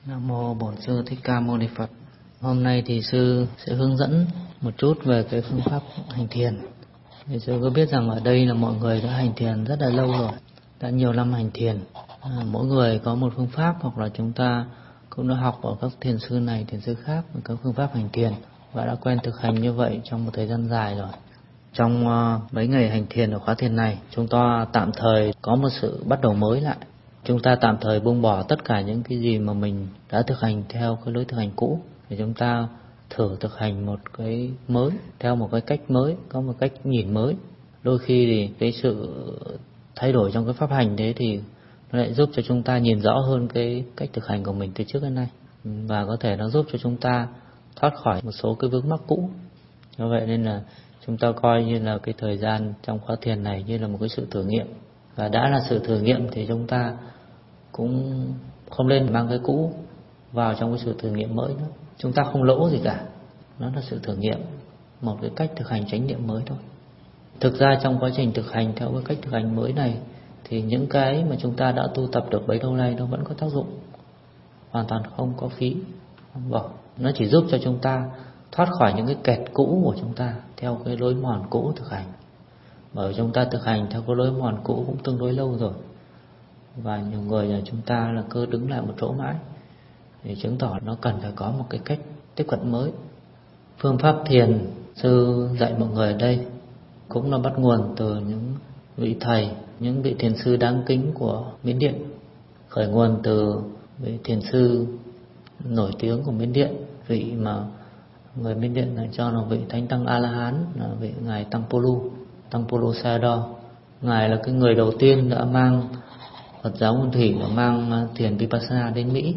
Nam mô Bổn Sư Thích Ca Mâu Ni Phật. Hôm nay thì sư sẽ hướng dẫn một chút về cái phương pháp hành thiền. Thì sư có biết rằng ở đây là mọi người đã hành thiền rất là lâu rồi, đã nhiều năm hành thiền. Mỗi người có một phương pháp, hoặc là chúng ta cũng đã học ở các thiền sư này, thiền sư khác về các phương pháp hành thiền và đã quen thực hành như vậy trong một thời gian dài rồi. Trong mấy ngày hành thiền ở khóa thiền này, chúng ta tạm thời có một sự bắt đầu mới lại. Chúng ta tạm thời buông bỏ tất cả những cái gì mà mình đã thực hành theo cái lối thực hành cũ, để chúng ta thử thực hành một cái mới, theo một cái cách mới, có một cách nhìn mới. Đôi khi thì cái sự thay đổi trong cái pháp hành đấy thì nó lại giúp cho chúng ta nhìn rõ hơn cái cách thực hành của mình từ trước đến nay, và có thể nó giúp cho chúng ta thoát khỏi một số cái vướng mắc cũ. Do vậy nên là chúng ta coi như là cái thời gian trong khóa thiền này như là một cái sự thử nghiệm. Và đã là sự thử nghiệm thì chúng ta cũng không nên mang cái cũ vào trong cái sự thử nghiệm mới nữa. Chúng ta không lỗ gì cả. Nó là sự thử nghiệm, một cái cách thực hành chánh niệm mới thôi. Thực ra trong quá trình thực hành theo cái cách thực hành mới này thì những cái mà chúng ta đã tu tập được bấy lâu nay nó vẫn có tác dụng, hoàn toàn không có phí, không bỏ. Nó chỉ giúp cho chúng ta thoát khỏi những cái kẹt cũ của chúng ta theo cái lối mòn cũ thực hành. Bởi chúng ta thực hành theo cái lối mòn cũ cũng tương đối lâu rồi, và nhiều người là chúng ta là cứ đứng lại một chỗ mãi, thì chứng tỏ nó cần phải có một cái cách tiếp cận mới. Phương pháp thiền sư dạy mọi người ở đây cũng là bắt nguồn từ những vị thầy, những vị thiền sư đáng kính của Miến Điện, khởi nguồn từ vị thiền sư nổi tiếng của Miến Điện, vị mà người Miến Điện lại cho là vị Thánh Tăng A-la-hán, là vị ngài Tăng Pulu Sayadaw. Ngài là cái người đầu tiên đã mang Phật giáo Nguyên Thủy, đã mang thiền Vipassana đến Mỹ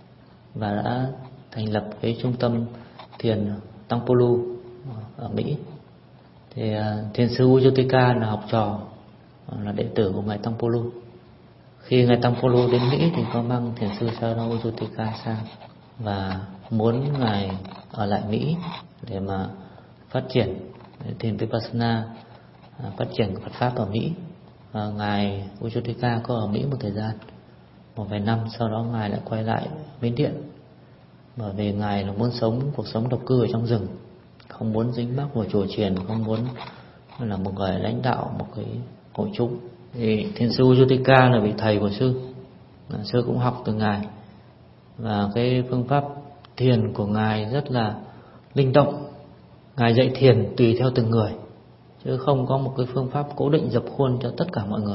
và đã thành lập cái trung tâm thiền Tăng Pulu ở Mỹ. Thì thiền sư Ujjottika là học trò, là đệ tử của ngài Tăng Pulu. Khi ngài Tăng Pulu đến Mỹ thì có mang thiền sư Sayadaw Ujjottika sang và muốn ngài ở lại Mỹ để mà phát triển thiền Vipassana, phát triển Phật pháp ở Mỹ. Và ngài Ujjottika có ở Mỹ một thời gian, một vài năm, sau đó ngài lại quay lại Miến Điện, bởi vì ngài là muốn sống cuộc sống độc cư ở trong rừng, không muốn dính mắc vào chùa chiền, không muốn là một người lãnh đạo một cái hội chúng. Thì thiền sư Ujjottika là vị thầy của sư, sư cũng học từ ngài, và cái phương pháp thiền của ngài rất là linh động. Ngài dạy thiền tùy theo từng người, chứ không có một cái phương pháp cố định dập khuôn cho tất cả mọi người.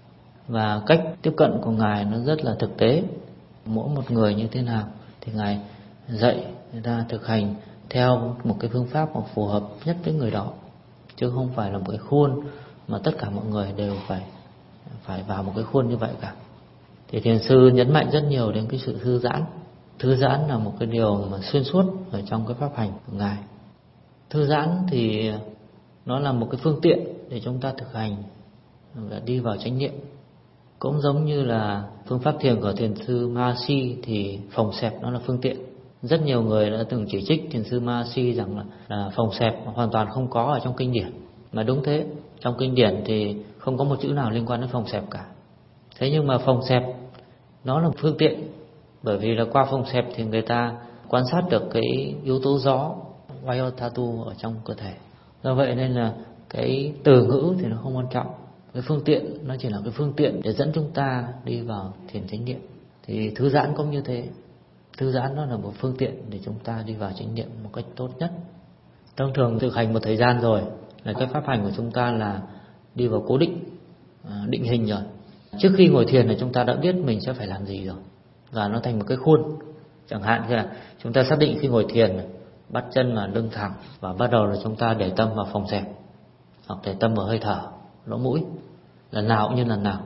Và cách tiếp cận của ngài nó rất là thực tế, mỗi một người như thế nào thì ngài dạy người ta thực hành theo một cái phương pháp mà phù hợp nhất với người đó, chứ không phải là một cái khuôn mà tất cả mọi người đều phải vào một cái khuôn như vậy cả. Thì thiền sư nhấn mạnh rất nhiều đến cái sự thư giãn. Thư giãn là một cái điều mà xuyên suốt ở trong cái pháp hành của ngài. Thư giãn thì nó là một cái phương tiện để chúng ta thực hành và đi vào chánh niệm. Cũng giống như là phương pháp thiền của thiền sư Mahasi thì phòng xẹp nó là phương tiện. Rất nhiều người đã từng chỉ trích thiền sư Mahasi rằng là phòng xẹp hoàn toàn không có ở trong kinh điển. Mà đúng thế, trong kinh điển thì không có một chữ nào liên quan đến phòng xẹp cả. Thế nhưng mà phòng xẹp nó là phương tiện, bởi vì là qua phòng xẹp thì người ta quan sát được cái yếu tố gió, Vayotatu ở trong cơ thể. Do vậy nên là cái từ ngữ thì nó không quan trọng, cái phương tiện nó chỉ là cái phương tiện để dẫn chúng ta đi vào thiền chánh niệm. Thì thư giãn cũng như thế, thư giãn nó là một phương tiện để chúng ta đi vào chánh niệm một cách tốt nhất. Thông thường thực hành một thời gian rồi là cái pháp hành của chúng ta là đi vào cố định, định hình rồi. Trước khi ngồi thiền là chúng ta đã biết mình sẽ phải làm gì rồi, và nó thành một cái khuôn. Chẳng hạn như là chúng ta xác định khi ngồi thiền bắt chân là lưng thẳng, và bắt đầu là chúng ta để tâm vào phòng xẹp, hoặc để tâm vào hơi thở, lỗ mũi, lần nào cũng như lần nào.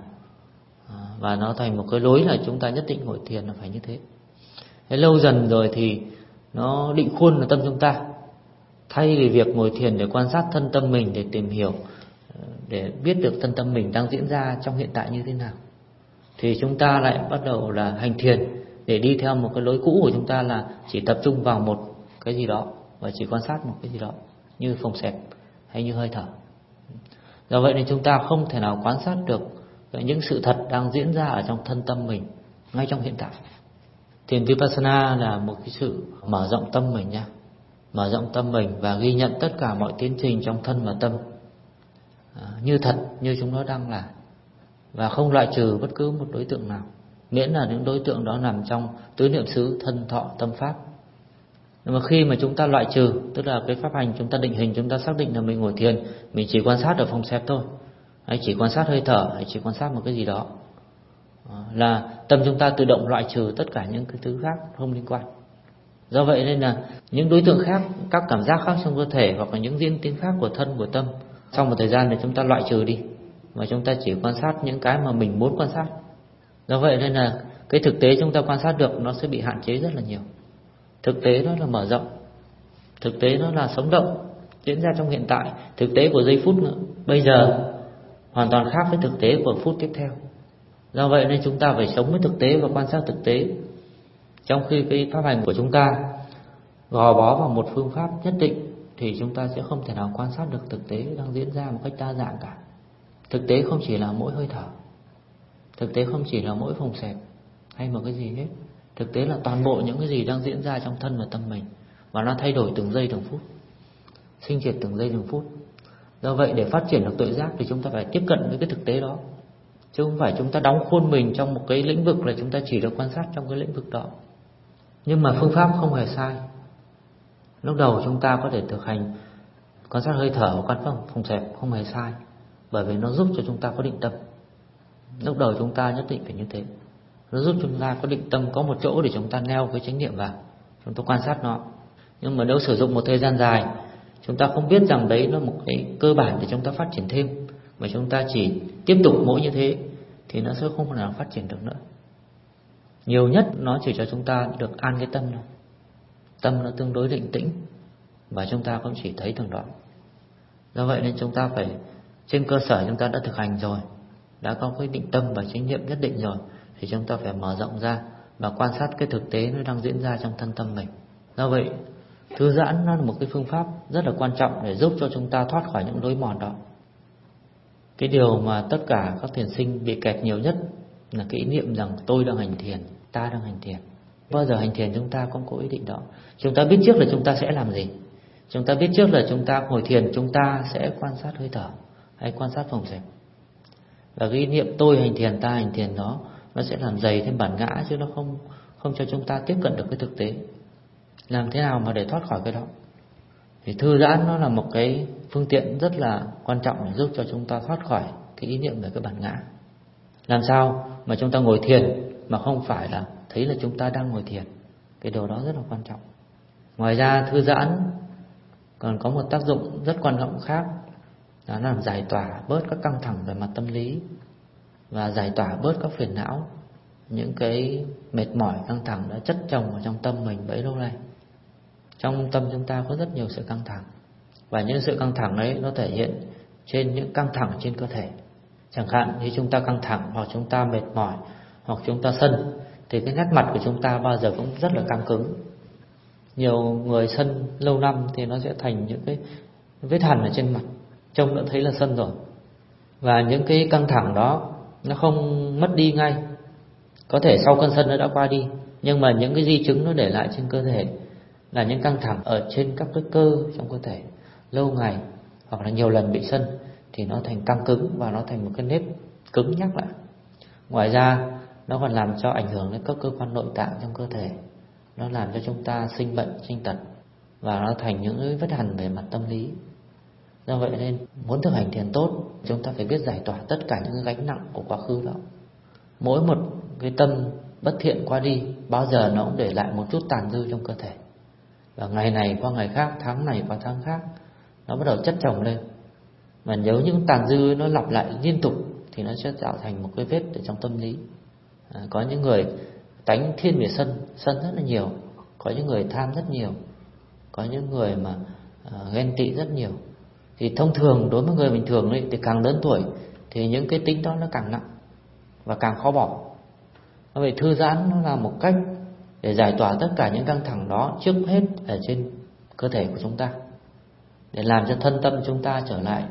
Và nó thành một cái lối là chúng ta nhất định ngồi thiền là phải như thế. Thế lâu dần rồi thì nó định khuôn là tâm chúng ta. Thay vì việc ngồi thiền để quan sát thân tâm mình, để tìm hiểu, để biết được thân tâm mình đang diễn ra trong hiện tại như thế nào, thì chúng ta lại bắt đầu là hành thiền để đi theo một cái lối cũ của chúng ta, là chỉ tập trung vào một cái gì đó và chỉ quan sát một cái gì đó, như phòng xẹp hay như hơi thở. Do vậy nên chúng ta không thể nào quan sát được những sự thật đang diễn ra ở trong thân tâm mình ngay trong hiện tại. Thiền Vipassana là một cái sự mở rộng tâm mình nha, mở rộng tâm mình và ghi nhận tất cả mọi tiến trình trong thân và tâm như thật, như chúng nó đang là, và không loại trừ bất cứ một đối tượng nào, miễn là những đối tượng đó nằm trong tứ niệm xứ thân thọ tâm pháp. Nhưng mà khi mà chúng ta loại trừ, tức là cái pháp hành chúng ta định hình, chúng ta xác định là mình ngồi thiền, mình chỉ quan sát ở phòng xẹp thôi, hay chỉ quan sát hơi thở, hay chỉ quan sát một cái gì đó, là tâm chúng ta tự động loại trừ tất cả những cái thứ khác không liên quan. Do vậy nên là những đối tượng khác, các cảm giác khác trong cơ thể, hoặc là những diễn tiến khác của thân của tâm, sau một thời gian thì chúng ta loại trừ đi, và chúng ta chỉ quan sát những cái mà mình muốn quan sát. Do vậy nên là cái thực tế chúng ta quan sát được nó sẽ bị hạn chế rất là nhiều. Thực tế nó là mở rộng, thực tế nó là sống động, diễn ra trong hiện tại. Thực tế của giây phút nữa, bây giờ hoàn toàn khác với thực tế của phút tiếp theo. Do vậy nên chúng ta phải sống với thực tế và quan sát thực tế. Trong khi cái pháp hành của chúng ta gò bó vào một phương pháp nhất định thì chúng ta sẽ không thể nào quan sát được thực tế đang diễn ra một cách đa dạng cả. Thực tế không chỉ là mỗi hơi thở, thực tế không chỉ là mỗi phòng xẹp hay một cái gì hết. Thực tế là toàn bộ những cái gì đang diễn ra trong thân và tâm mình, và nó thay đổi từng giây từng phút, sinh diệt từng giây từng phút. Do vậy để phát triển được tuệ giác thì chúng ta phải tiếp cận với cái thực tế đó, chứ không phải chúng ta đóng khuôn mình trong một cái lĩnh vực là chúng ta chỉ được quan sát trong cái lĩnh vực đó. Nhưng mà phương pháp không hề sai. Lúc đầu chúng ta có thể thực hành quan sát hơi thở, quan sát phòng xẹp không hề sai, bởi vì nó giúp cho chúng ta có định tâm. Lúc đầu chúng ta nhất định phải như thế. Nó giúp chúng ta có định tâm, có một chỗ để chúng ta neo cái chánh niệm vào, chúng ta quan sát nó. Nhưng mà nếu sử dụng một thời gian dài, chúng ta không biết rằng đấy là một cái cơ bản để chúng ta phát triển thêm, mà chúng ta chỉ tiếp tục mỗi như thế thì nó sẽ không thể nào phát triển được nữa. Nhiều nhất nó chỉ cho chúng ta được an cái tâm thôi. Tâm nó tương đối định tĩnh, và chúng ta cũng chỉ thấy từng đó. Do vậy nên chúng ta phải, trên cơ sở chúng ta đã thực hành rồi, đã có cái định tâm và chánh niệm nhất định rồi, thì chúng ta phải mở rộng ra và quan sát cái thực tế nó đang diễn ra trong thân tâm mình. Do vậy thư giãn nó là một cái phương pháp rất là quan trọng để giúp cho chúng ta thoát khỏi những lối mòn đó. Cái điều mà tất cả các thiền sinh bị kẹt nhiều nhất là cái ý niệm rằng tôi đang hành thiền, ta đang hành thiền. Bao giờ hành thiền chúng ta không có ý định đó. Chúng ta biết trước là chúng ta sẽ làm gì. Chúng ta biết trước là chúng ta ngồi thiền chúng ta sẽ quan sát hơi thở hay quan sát phòng xẹp. Và cái ý niệm tôi hành thiền, ta hành thiền đó, nó sẽ làm dày thêm bản ngã, chứ nó không cho chúng ta tiếp cận được cái thực tế. Làm thế nào mà để thoát khỏi cái đó? Thì thư giãn nó là một cái phương tiện rất là quan trọng để giúp cho chúng ta thoát khỏi cái ý niệm về cái bản ngã. Làm sao mà chúng ta ngồi thiền mà không phải là thấy là chúng ta đang ngồi thiền. Cái điều đó rất là quan trọng. Ngoài ra thư giãn còn có một tác dụng rất quan trọng khác, đó là làm giải tỏa bớt các căng thẳng về mặt tâm lý, và giải tỏa bớt các phiền não, những cái mệt mỏi căng thẳng đã chất chồng ở trong tâm mình bấy lâu nay. Trong tâm chúng ta có rất nhiều sự căng thẳng, và những sự căng thẳng ấy nó thể hiện trên những căng thẳng trên cơ thể. Chẳng hạn như chúng ta căng thẳng, hoặc chúng ta mệt mỏi, hoặc chúng ta sân, thì cái nét mặt của chúng ta bao giờ cũng rất là căng cứng. Nhiều người sân lâu năm thì nó sẽ thành những cái vết hằn ở trên mặt, trông đã thấy là sân rồi. Và những cái căng thẳng đó nó không mất đi ngay, có thể sau cơn sân nó đã qua đi, nhưng mà những cái di chứng nó để lại trên cơ thể là những căng thẳng ở trên các cái cơ trong cơ thể lâu ngày, hoặc là nhiều lần bị sân thì nó thành căng cứng, và nó thành một cái nếp cứng nhắc lại. Ngoài ra nó còn làm cho ảnh hưởng đến các cơ quan nội tạng trong cơ thể, nó làm cho chúng ta sinh bệnh, sinh tật, và nó thành những cái vết hằn về mặt tâm lý. Do vậy nên muốn thực hành thiền tốt, chúng ta phải biết giải tỏa tất cả những cái gánh nặng của quá khứ đó. Mỗi một cái tâm bất thiện qua đi, bao giờ nó cũng để lại một chút tàn dư trong cơ thể, và ngày này qua ngày khác, tháng này qua tháng khác, nó bắt đầu chất chồng lên. Mà nếu những tàn dư nó lặp lại liên tục thì nó sẽ tạo thành một cái vết ở trong tâm lý. Có những người tánh thiên về sân rất là nhiều, có những người tham rất nhiều, có những người mà ghen tị rất nhiều. Thì thông thường đối với người bình thường ấy, thì càng lớn tuổi thì những cái tính đó nó càng nặng và càng khó bỏ. Vậy thư giãn nó là một cách để giải tỏa tất cả những căng thẳng đó trước hết ở trên cơ thể của chúng ta, để làm cho thân tâm chúng ta trở lại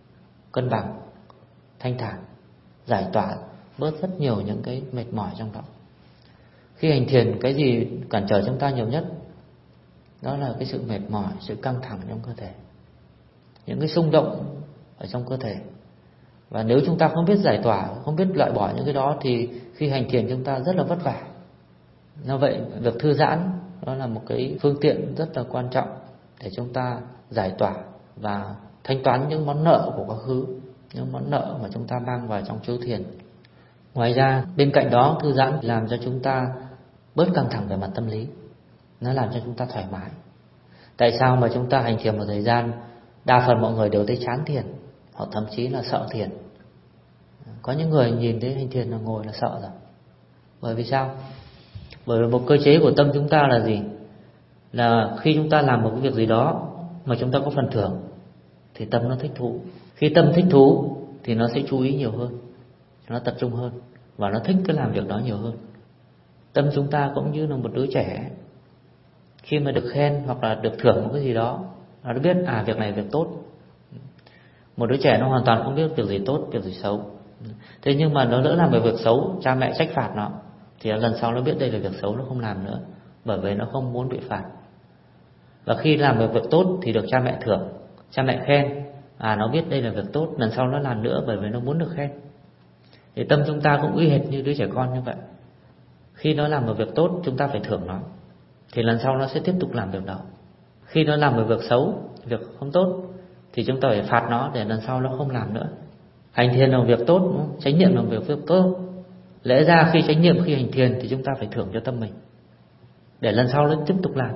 cân bằng, thanh thản, giải tỏa bớt rất nhiều những cái mệt mỏi trong đó. Khi hành thiền, cái gì cản trở chúng ta nhiều nhất? Đó là cái sự mệt mỏi, sự căng thẳng trong cơ thể, những cái xung động ở trong cơ thể. Và nếu chúng ta không biết giải tỏa, không biết loại bỏ những cái đó thì khi hành thiền chúng ta rất là vất vả. Do vậy, việc thư giãn đó là một cái phương tiện rất là quan trọng để chúng ta giải tỏa và thanh toán những món nợ của quá khứ, những món nợ mà chúng ta mang vào trong chiếu thiền. Ngoài ra, bên cạnh đó, thư giãn làm cho chúng ta bớt căng thẳng về mặt tâm lý. Nó làm cho chúng ta thoải mái. Tại sao mà chúng ta hành thiền một thời gian, đa phần mọi người đều thấy chán thiền, hoặc thậm chí là sợ thiền. Có những người nhìn thấy hành thiền là ngồi là sợ rồi. Bởi vì sao? Bởi vì một cơ chế của tâm chúng ta là gì? Là khi chúng ta làm một cái việc gì đó mà chúng ta có phần thưởng thì tâm nó thích thú. Khi tâm thích thú thì nó sẽ chú ý nhiều hơn, nó tập trung hơn và nó thích cái làm việc đó nhiều hơn. Tâm chúng ta cũng như là một đứa trẻ, khi mà được khen hoặc là được thưởng một cái gì đó, nó biết việc này việc tốt. Một đứa trẻ nó hoàn toàn không biết việc gì tốt, việc gì xấu. Thế nhưng mà nó lỡ làm về việc xấu, cha mẹ trách phạt nó, thì lần sau nó biết đây là việc xấu, nó không làm nữa, bởi vì nó không muốn bị phạt. Và khi làm về việc tốt thì được cha mẹ thưởng, cha mẹ khen, nó biết đây là việc tốt, lần sau nó làm nữa bởi vì nó muốn được khen. Thì tâm chúng ta cũng y hệt như đứa trẻ con như vậy. Khi nó làm một việc tốt, chúng ta phải thưởng nó, thì lần sau nó sẽ tiếp tục làm việc đó. Khi nó làm một việc xấu, việc không tốt, thì chúng ta phải phạt nó để lần sau nó không làm nữa. Hành thiền là một việc tốt, đúng không? Chánh niệm là một việc tốt. Lẽ ra khi chánh niệm, khi hành thiền thì chúng ta phải thưởng cho tâm mình, để lần sau nó tiếp tục làm.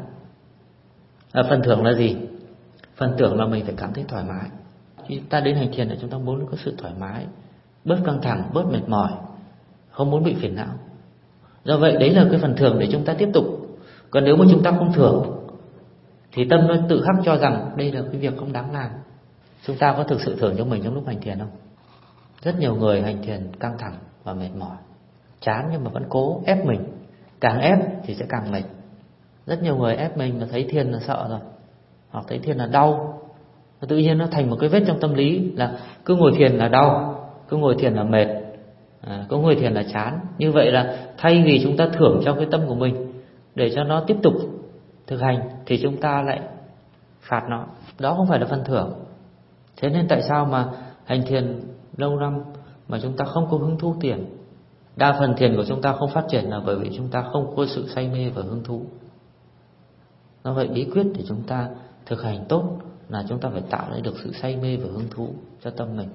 Phần thưởng là gì? Phần thưởng là mình phải cảm thấy thoải mái. Khi ta đến hành thiền là chúng ta muốn có sự thoải mái, bớt căng thẳng, bớt mệt mỏi, không muốn bị phiền não. Do vậy đấy là cái phần thưởng để chúng ta tiếp tục. Còn nếu mà chúng ta không thưởng thì tâm nó tự khắc cho rằng đây là cái việc không đáng làm. Chúng ta có thực sự thưởng cho mình trong lúc hành thiền không? Rất nhiều người hành thiền căng thẳng và mệt mỏi, chán nhưng mà vẫn cố ép mình. Càng ép thì sẽ càng mệt. Rất nhiều người ép mình là thấy thiền là sợ rồi, hoặc thấy thiền là đau. Tự nhiên nó thành một cái vết trong tâm lý là cứ ngồi thiền là đau, cứ ngồi thiền là mệt, cứ ngồi thiền là chán. Như vậy là thay vì chúng ta thưởng cho cái tâm của mình để cho nó tiếp tục thực hành thì chúng ta lại phạt nó. Đó không phải là phần thưởng. Thế nên tại sao mà hành thiền lâu năm mà chúng ta không có hứng thú thiền? Đa phần thiền của chúng ta không phát triển là bởi vì chúng ta không có sự say mê và hứng thú. Do vậy bí quyết để chúng ta thực hành tốt là chúng ta phải tạo ra được sự say mê và hứng thú cho tâm mình.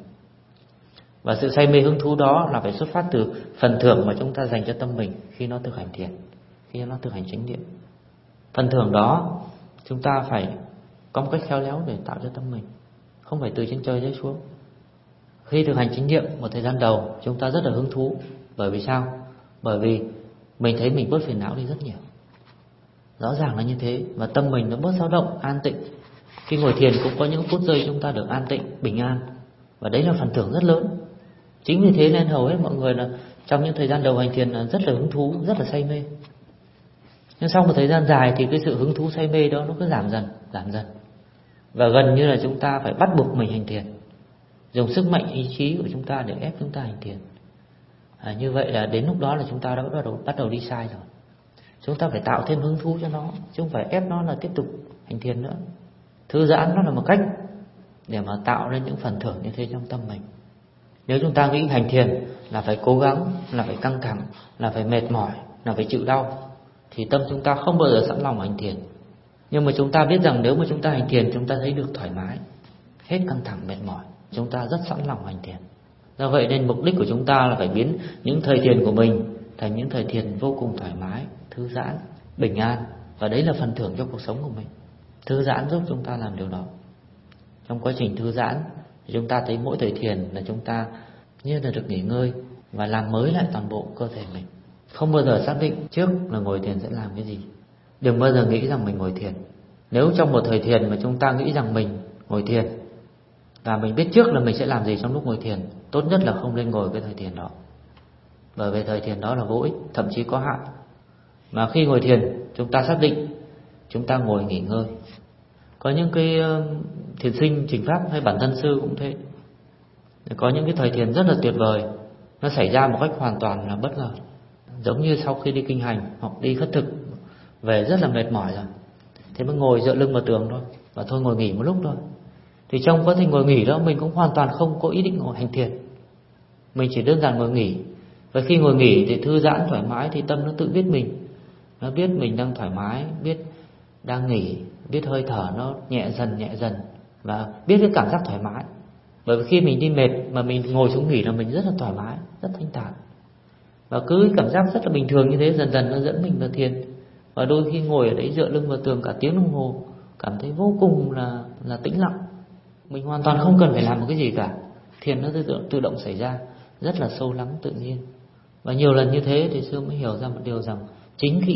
Và sự say mê hứng thú đó là phải xuất phát từ phần thưởng mà chúng ta dành cho tâm mình khi nó thực hành thiền, khi nó thực hành chánh niệm. Phần thưởng đó chúng ta phải có một cách khéo léo để tạo cho tâm mình, không phải từ trên trời rơi xuống. Khi thực hành chánh niệm một thời gian đầu chúng ta rất là hứng thú. Bởi vì sao? Bởi vì mình thấy mình bớt phiền não đi rất nhiều. Rõ ràng là như thế. Và tâm mình nó bớt dao động, an tịnh. Khi ngồi thiền cũng có những phút giây chúng ta được an tịnh, bình an. Và đấy là phần thưởng rất lớn. Chính vì thế nên hầu hết mọi người là trong những thời gian đầu hành thiền là rất là hứng thú, rất là say mê. Nhưng sau một thời gian dài thì cái sự hứng thú say mê đó nó cứ giảm dần. Và gần như là chúng ta phải bắt buộc mình hành thiền, dùng sức mạnh ý chí của chúng ta để ép chúng ta hành thiền. Như vậy là đến lúc đó là chúng ta đã bắt đầu đi sai rồi. Chúng ta phải tạo thêm hứng thú cho nó, chứ không phải ép nó là tiếp tục hành thiền nữa. Thư giãn nó là một cách để mà tạo ra những phần thưởng như thế trong tâm mình. Nếu chúng ta nghĩ hành thiền là phải cố gắng, là phải căng thẳng, là phải mệt mỏi, là phải chịu đau, thì tâm chúng ta không bao giờ sẵn lòng hành thiền. Nhưng mà chúng ta biết rằng nếu mà chúng ta hành thiền, chúng ta thấy được thoải mái, hết căng thẳng mệt mỏi, chúng ta rất sẵn lòng hành thiền. Do vậy nên mục đích của chúng ta là phải biến những thời thiền của mình thành những thời thiền vô cùng thoải mái, thư giãn, bình an. Và đấy là phần thưởng cho cuộc sống của mình. Thư giãn giúp chúng ta làm điều đó. Trong quá trình thư giãn thì chúng ta thấy mỗi thời thiền là chúng ta như là được nghỉ ngơi và làm mới lại toàn bộ cơ thể mình. Không bao giờ xác định trước là ngồi thiền sẽ làm cái gì. Đừng bao giờ nghĩ rằng mình ngồi thiền. Nếu trong một thời thiền mà chúng ta nghĩ rằng mình ngồi thiền và mình biết trước là mình sẽ làm gì trong lúc ngồi thiền, tốt nhất là không nên ngồi cái thời thiền đó. Bởi vì thời thiền đó là vô ích, thậm chí có hại. Mà khi ngồi thiền, chúng ta xác định chúng ta ngồi nghỉ ngơi. Có những cái thiền sinh Trình Pháp hay bản thân sư cũng thế. Có những cái thời thiền rất là tuyệt vời, nó xảy ra một cách hoàn toàn là bất ngờ. Giống như sau khi đi kinh hành hoặc đi khất thực về rất là mệt mỏi rồi, thế mới ngồi dựa lưng vào tường thôi, và thôi ngồi nghỉ một lúc thôi. Thì trong quá trình ngồi nghỉ đó mình cũng hoàn toàn không có ý định ngồi hành thiền, mình chỉ đơn giản ngồi nghỉ. Và khi ngồi nghỉ thì thư giãn thoải mái, thì tâm nó tự biết mình, nó biết mình đang thoải mái, biết đang nghỉ, biết hơi thở nó nhẹ dần và biết cái cảm giác thoải mái. Bởi vì khi mình đi mệt mà mình ngồi xuống nghỉ là mình rất là thoải mái, rất thanh thản. Và cứ cảm giác rất là bình thường như thế dần dần nó dẫn mình vào thiền. Và đôi khi ngồi ở đấy dựa lưng vào tường cả tiếng đồng hồ, cảm thấy vô cùng là tĩnh lặng. Mình hoàn toàn không cần phải làm một cái gì cả, thiền nó tự động xảy ra, rất là sâu lắng tự nhiên. Và nhiều lần như thế thì sư mới hiểu ra một điều rằng chính cái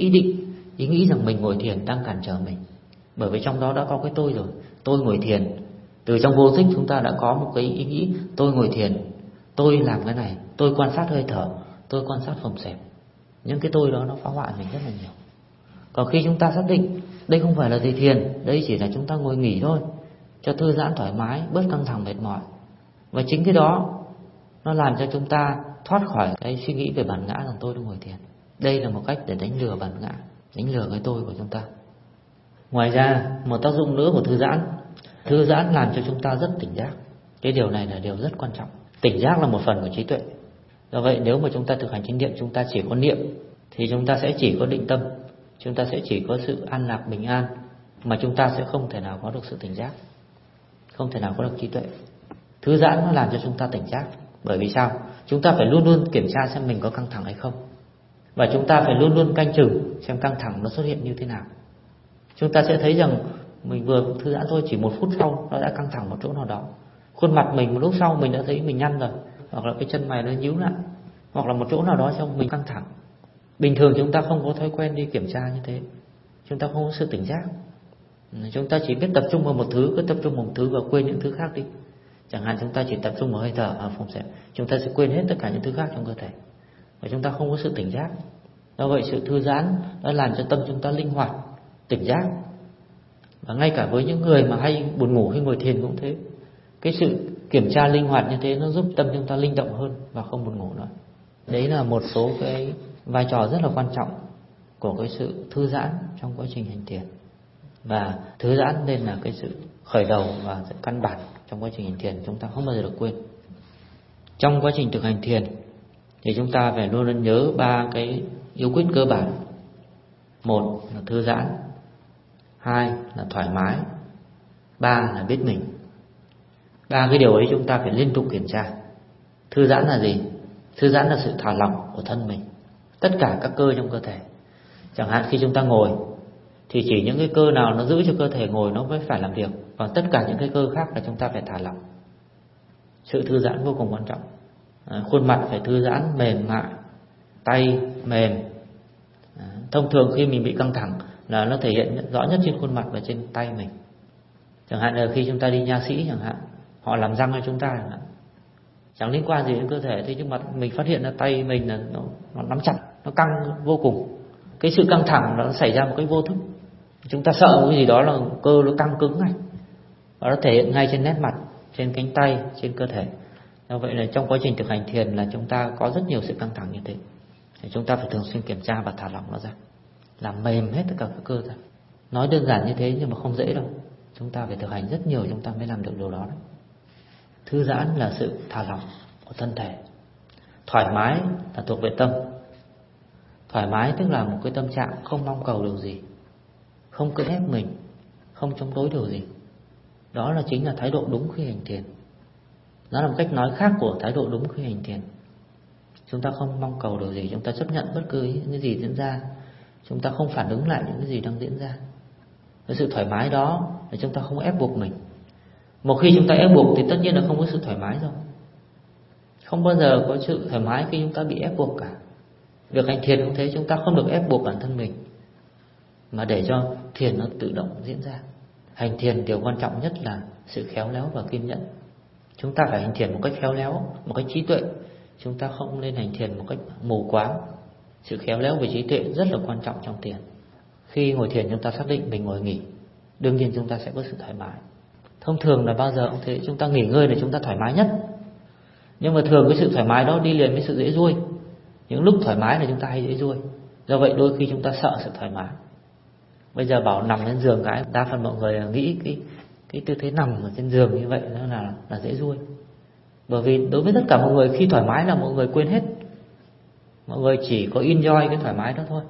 ý nghĩ rằng mình ngồi thiền đang cản trở mình. Bởi vì trong đó đã có cái tôi rồi, tôi ngồi thiền. Từ trong vô thức chúng ta đã có một cái ý nghĩ tôi ngồi thiền, tôi làm cái này, tôi quan sát hơi thở, tôi quan sát phòng xẹp. Những cái tôi đó nó phá hoại mình rất là nhiều. Còn khi chúng ta xác định đây không phải là gì thiền, đây chỉ là chúng ta ngồi nghỉ thôi, cho thư giãn thoải mái, bớt căng thẳng mệt mỏi. Và chính cái đó nó làm cho chúng ta thoát khỏi cái suy nghĩ về bản ngã rằng tôi đang ngồi thiền. Đây là một cách để đánh lừa bản ngã, đánh lừa cái tôi của chúng ta. Ngoài ra một tác dụng nữa của thư giãn làm cho chúng ta rất tỉnh giác. Cái điều này là điều rất quan trọng. Tỉnh giác là một phần của trí tuệ. Do vậy nếu mà chúng ta thực hành chánh niệm, chúng ta chỉ có niệm thì chúng ta sẽ chỉ có định tâm, chúng ta sẽ chỉ có sự an lạc bình an, mà chúng ta sẽ không thể nào có được sự tỉnh giác, không thể nào có được trí tuệ. Thư giãn nó làm cho chúng ta tỉnh giác. Bởi vì sao? Chúng ta phải luôn luôn kiểm tra xem mình có căng thẳng hay không, và chúng ta phải luôn luôn canh chừng xem căng thẳng nó xuất hiện như thế nào. Chúng ta sẽ thấy rằng mình vừa thư giãn thôi, chỉ 1 phút sau nó đã căng thẳng một chỗ nào đó. Khuôn mặt mình một lúc sau mình đã thấy mình nhăn rồi, hoặc là cái chân mày nó nhíu lại, hoặc là một chỗ nào đó trong mình căng thẳng. Bình thường chúng ta không có thói quen đi kiểm tra như thế, chúng ta không có sự tỉnh giác. Chúng ta chỉ biết tập trung vào một thứ, cứ tập trung vào một thứ và quên những thứ khác đi. Chẳng hạn chúng ta chỉ tập trung vào hơi thở ở phòng xẹp, chúng ta sẽ quên hết tất cả những thứ khác trong cơ thể, và chúng ta không có sự tỉnh giác. Do vậy sự thư giãn đã làm cho tâm chúng ta linh hoạt, tỉnh giác. Và ngay cả với những người mà hay buồn ngủ khi ngồi thiền cũng thế, cái sự kiểm tra linh hoạt như thế nó giúp tâm chúng ta linh động hơn và không buồn ngủ nữa. Đấy là một số cái vai trò rất là quan trọng của cái sự thư giãn trong quá trình hành thiền. Và thư giãn nên là cái sự khởi đầu và sự căn bản trong quá trình hành thiền, chúng ta không bao giờ được quên. Trong quá trình thực hành thiền thì chúng ta phải luôn luôn nhớ 3 cái yếu quyết cơ bản. 1 là thư giãn, 2 là thoải mái, 3 là biết mình. 3 cái điều ấy chúng ta phải liên tục kiểm tra. Thư giãn là gì? Thư giãn là sự thả lỏng của thân mình, tất cả các cơ trong cơ thể. Chẳng hạn khi chúng ta ngồi thì chỉ những cái cơ nào nó giữ cho cơ thể ngồi nó mới phải làm việc, còn tất cả những cái cơ khác là chúng ta phải thả lỏng. Sự thư giãn vô cùng quan trọng. Khuôn mặt phải thư giãn mềm mại, tay mềm. Thông thường khi mình bị căng thẳng là nó thể hiện rõ nhất trên khuôn mặt và trên tay mình. Chẳng hạn là khi chúng ta đi nha sĩ chẳng hạn, họ làm răng cho chúng ta chẳng hạn, chẳng liên quan gì đến cơ thể, thế nhưng mà mình phát hiện là tay mình là nó nắm chặt, nó căng vô cùng. Cái sự căng thẳng nó xảy ra một cái vô thức, chúng ta sợ một cái gì đó là cơ nó căng cứng ngay, và nó thể hiện ngay trên nét mặt, trên cánh tay, trên cơ thể. Do vậy là trong quá trình thực hành thiền là chúng ta có rất nhiều sự căng thẳng như thế, thì chúng ta phải thường xuyên kiểm tra và thả lỏng nó ra, làm mềm hết tất cả các cơ ra. Nói đơn giản như thế nhưng mà không dễ đâu, chúng ta phải thực hành rất nhiều chúng ta mới làm được điều đó đấy. Thư giãn là sự thả lỏng của thân thể. Thoải mái là thuộc về tâm. Thoải mái tức là một cái tâm trạng không mong cầu điều gì, không cưỡng ép mình, không chống đối điều gì. Đó là chính là thái độ đúng khi hành thiền. Nó là một cách nói khác của thái độ đúng khi hành thiền. Chúng ta không mong cầu điều gì, chúng ta chấp nhận bất cứ những cái gì diễn ra, chúng ta không phản ứng lại những cái gì đang diễn ra. Cái sự thoải mái đó là chúng ta không ép buộc mình. Một khi chúng ta ép buộc thì tất nhiên là không có sự thoải mái rồi. Không bao giờ có sự thoải mái khi chúng ta bị ép buộc cả. Việc hành thiền cũng thế, chúng ta không được ép buộc bản thân mình, mà để cho thiền nó tự động diễn ra. Hành thiền điều quan trọng nhất là sự khéo léo và kiên nhẫn. Chúng ta phải hành thiền một cách khéo léo, một cách trí tuệ. Chúng ta không nên hành thiền một cách mù quáng. Sự khéo léo và trí tuệ rất là quan trọng trong thiền. Khi ngồi thiền chúng ta xác định mình ngồi nghỉ, đương nhiên chúng ta sẽ có sự thoải mái. Thông thường là bao giờ cũng thế, chúng ta nghỉ ngơi là chúng ta thoải mái nhất. Nhưng mà thường cái sự thoải mái đó đi liền với sự dễ ruôi. Những lúc thoải mái là chúng ta hay dễ ruôi. Do vậy đôi khi chúng ta sợ sự thoải mái. Bây giờ bảo nằm trên giường cái, đa phần mọi người nghĩ cái tư thế nằm ở trên giường như vậy là dễ ruôi. Bởi vì đối với tất cả mọi người, khi thoải mái là mọi người quên hết. Mọi người chỉ có enjoy cái thoải mái đó thôi,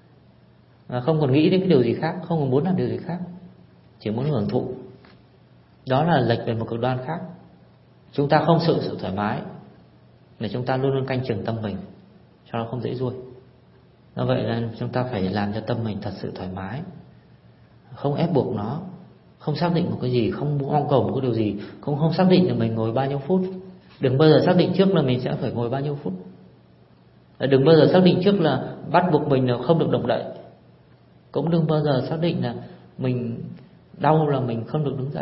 và không còn nghĩ đến cái điều gì khác, không còn muốn làm điều gì khác, chỉ muốn hưởng thụ. Đó là lệch về một cực đoan khác. Chúng ta không sợ sự thoải mái, để chúng ta luôn luôn canh chừng tâm mình cho nó không dễ ruôi. Do vậy nên chúng ta phải làm cho tâm mình thật sự thoải mái, không ép buộc nó, không xác định một cái gì, không mong cầu một cái điều gì, cũng không xác định là mình ngồi bao nhiêu phút. Đừng bao giờ xác định trước là mình sẽ phải ngồi bao nhiêu phút. Đừng bao giờ xác định trước là bắt buộc mình là không được động đậy. Cũng đừng bao giờ xác định là mình đau là mình không được đứng dậy.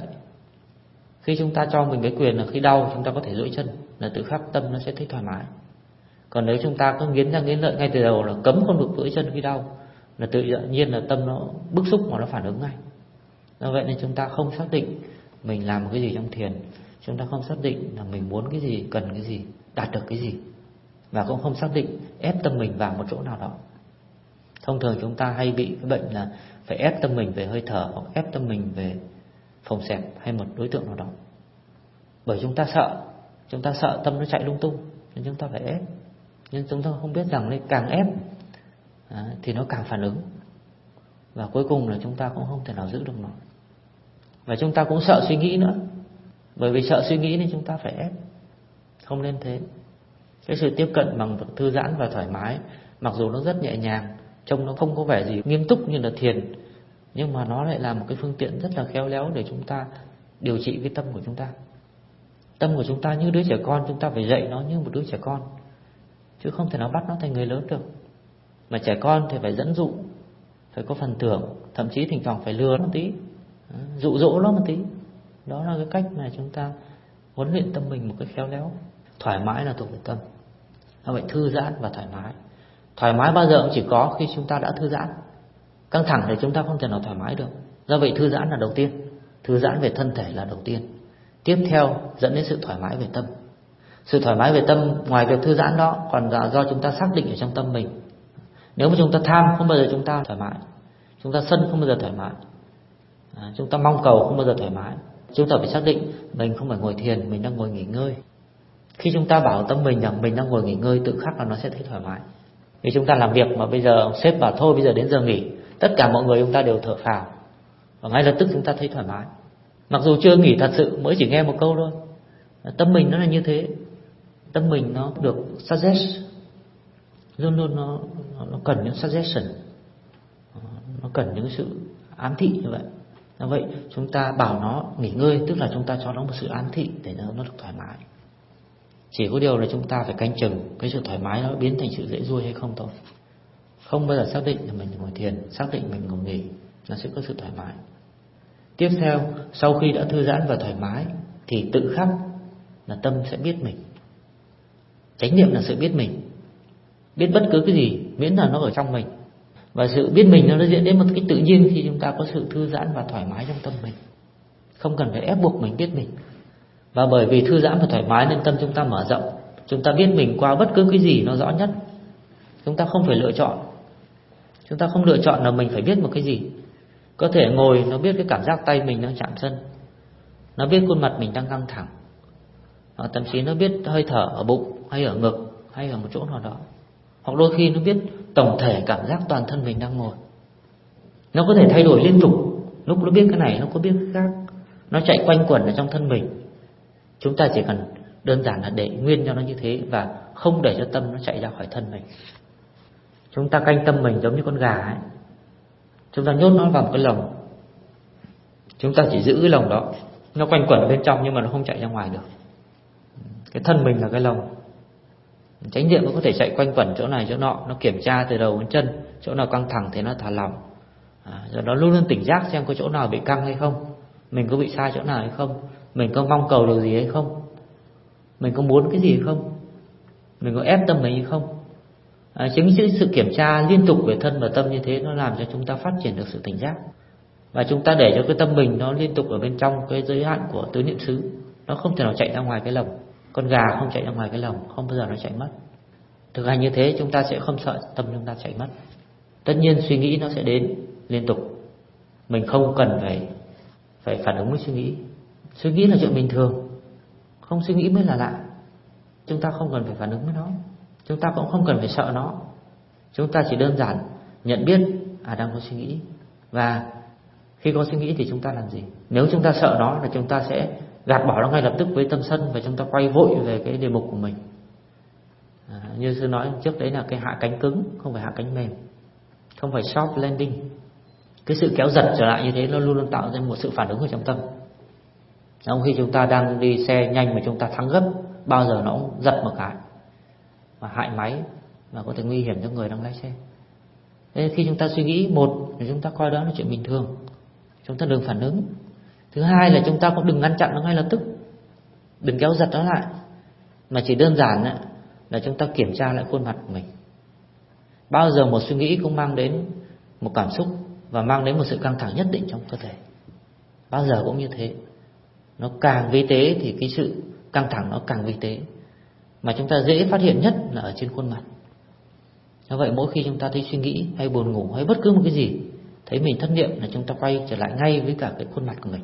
Khi chúng ta cho mình cái quyền là khi đau chúng ta có thể duỗi chân, là tự khắc tâm nó sẽ thấy thoải mái. Còn nếu chúng ta cứ nghiến răng nghiến lợi ngay từ đầu là cấm không được duỗi chân khi đau, là tự nhiên là tâm nó bức xúc mà nó phản ứng ngay. Do vậy nên chúng ta không xác định mình làm một cái gì trong thiền, chúng ta không xác định là mình muốn cái gì, cần cái gì, đạt được cái gì, và cũng không xác định ép tâm mình vào một chỗ nào đó. Thông thường chúng ta hay bị cái bệnh là phải ép tâm mình về hơi thở, hoặc ép tâm mình về phòng xẹp hay một đối tượng nào đó. Bởi chúng ta sợ tâm nó chạy lung tung, nên chúng ta phải ép. Nhưng chúng ta không biết rằng nên càng ép thì nó càng phản ứng, và cuối cùng là chúng ta cũng không thể nào giữ được nó. Và chúng ta cũng sợ suy nghĩ nữa, bởi vì sợ suy nghĩ nên chúng ta phải ép. Không nên thế. Cái sự tiếp cận bằng thư giãn và thoải mái, mặc dù nó rất nhẹ nhàng, trông nó không có vẻ gì nghiêm túc như là thiền, nhưng mà nó lại là một cái phương tiện rất là khéo léo để chúng ta điều trị cái tâm của chúng ta. Tâm của chúng ta như đứa trẻ con, chúng ta phải dạy nó như một đứa trẻ con, chứ không thể nào bắt nó thành người lớn được. Mà trẻ con thì phải dẫn dụ, phải có phần thưởng, thậm chí thỉnh thoảng phải lừa nó tí, dụ dỗ nó một tí. Đó là cái cách mà chúng ta huấn luyện tâm mình một cách khéo léo. Thoải mái là thuộc về tâm. Vậy thư giãn và thoải mái. Thoải mái bao giờ cũng chỉ có khi chúng ta đã thư giãn. Căng thẳng thì chúng ta không thể nào thoải mái được. Do vậy thư giãn là đầu tiên. Thư giãn về thân thể là đầu tiên. Tiếp theo dẫn đến sự thoải mái về tâm. Sự thoải mái về tâm ngoài việc thư giãn đó còn là do chúng ta xác định ở trong tâm mình. Nếu mà chúng ta tham không bao giờ chúng ta thoải mái, chúng ta sân không bao giờ thoải mái, chúng ta mong cầu không bao giờ thoải mái. Chúng ta phải xác định mình không phải ngồi thiền, mình đang ngồi nghỉ ngơi. Khi chúng ta bảo tâm mình rằng mình đang ngồi nghỉ ngơi, tự khắc là nó sẽ thấy thoải mái. Vì chúng ta làm việc mà bây giờ sếp bảo thôi bây giờ đến giờ nghỉ, tất cả mọi người chúng ta đều thở phào, và ngay lập tức chúng ta thấy thoải mái. Mặc dù chưa nghỉ thật sự, mới chỉ nghe một câu thôi. Tâm mình nó là như thế. Tâm mình nó được suggest, luôn luôn nó cần những suggestion, nó cần những sự ám thị như vậy. Do vậy chúng ta bảo nó nghỉ ngơi, tức là chúng ta cho nó một sự ám thị để nó được thoải mái. Chỉ có điều là chúng ta phải canh chừng cái sự thoải mái nó biến thành sự dễ ruôi hay không thôi. Không bao giờ xác định là mình ngồi thiền, xác định mình ngồi nghỉ, nó sẽ có sự thoải mái. Tiếp theo, sau khi đã thư giãn và thoải mái thì tự khắc là tâm sẽ biết mình. Chánh niệm là sự biết mình, biết bất cứ cái gì miễn là nó ở trong mình. Và sự biết mình nó diễn đến một cách tự nhiên khi chúng ta có sự thư giãn và thoải mái trong tâm mình, không cần phải ép buộc mình biết mình. Và bởi vì thư giãn và thoải mái nên tâm chúng ta mở rộng, chúng ta biết mình qua bất cứ cái gì nó rõ nhất. Chúng ta không phải lựa chọn. Chúng ta không lựa chọn là mình phải biết một cái gì. Có thể ngồi nó biết cái cảm giác tay mình đang chạm chân, nó biết khuôn mặt mình đang căng thẳng, thậm chí nó biết hơi thở ở bụng hay ở ngực hay ở một chỗ nào đó. Hoặc đôi khi nó biết tổng thể cảm giác toàn thân mình đang ngồi. Nó có thể thay đổi liên tục. Lúc nó biết cái này nó có biết cái khác, nó chạy quanh quẩn ở trong thân mình. Chúng ta chỉ cần đơn giản là để nguyên cho nó như thế, và không để cho tâm nó chạy ra khỏi thân mình. Chúng ta canh tâm mình giống như con gà ấy. Chúng ta nhốt nó vào một cái lồng, chúng ta chỉ giữ cái lồng đó, nó quanh quẩn ở bên trong nhưng mà nó không chạy ra ngoài được. Cái thân mình là cái lồng. Chánh niệm nó có thể chạy quanh quẩn chỗ này chỗ nọ, nó kiểm tra từ đầu đến chân, chỗ nào căng thẳng thì nó thả lỏng. Rồi nó luôn luôn tỉnh giác xem có chỗ nào bị căng hay không, mình có bị sai chỗ nào hay không, mình có mong cầu điều gì hay không, mình có muốn cái gì hay không, mình có ép tâm mình hay không. Chính sự kiểm tra liên tục về thân và tâm như thế nó làm cho chúng ta phát triển được sự tỉnh giác. Và chúng ta để cho cái tâm mình nó liên tục ở bên trong cái giới hạn của tứ niệm xứ, nó không thể nào chạy ra ngoài cái lồng. Con gà không chạy ra ngoài cái lồng, không bao giờ nó chạy mất. Thực hành như thế chúng ta sẽ không sợ tâm chúng ta chạy mất. Tất nhiên suy nghĩ nó sẽ đến liên tục, mình không cần phải phản ứng với suy nghĩ. Suy nghĩ là chuyện bình thường, không suy nghĩ mới là lạ. Chúng ta không cần phải phản ứng với nó, chúng ta cũng không cần phải sợ nó. Chúng ta chỉ đơn giản nhận biết đang có suy nghĩ. Và khi có suy nghĩ thì chúng ta làm gì? Nếu chúng ta sợ nó là chúng ta sẽ gạt bỏ nó ngay lập tức với tâm sân, và chúng ta quay vội về cái đề mục của mình. Như sư nói trước đấy là cái hạ cánh cứng, không phải hạ cánh mềm, không phải soft landing. Cái sự kéo giật trở lại như thế nó luôn luôn tạo ra một sự phản ứng ở trong tâm. Trong khi chúng ta đang đi xe nhanh mà chúng ta thắng gấp, bao giờ nó cũng giật một cái và hại máy, và có thể nguy hiểm cho người đang lái xe. Thế khi chúng ta suy nghĩ, một là chúng ta coi đó là chuyện bình thường, chúng ta đừng phản ứng. Thứ hai là chúng ta cũng đừng ngăn chặn nó ngay lập tức, đừng kéo giật nó lại, mà chỉ đơn giản là chúng ta kiểm tra lại khuôn mặt của mình. Bao giờ một suy nghĩ cũng mang đến một cảm xúc và mang đến một sự căng thẳng nhất định trong cơ thể. Bao giờ cũng như thế. Nó càng vi tế thì cái sự căng thẳng nó càng vi tế, mà chúng ta dễ phát hiện nhất là ở trên khuôn mặt. Do vậy mỗi khi chúng ta thấy suy nghĩ hay buồn ngủ hay bất cứ một cái gì, thấy mình thất niệm là chúng ta quay trở lại ngay với cả cái khuôn mặt của mình,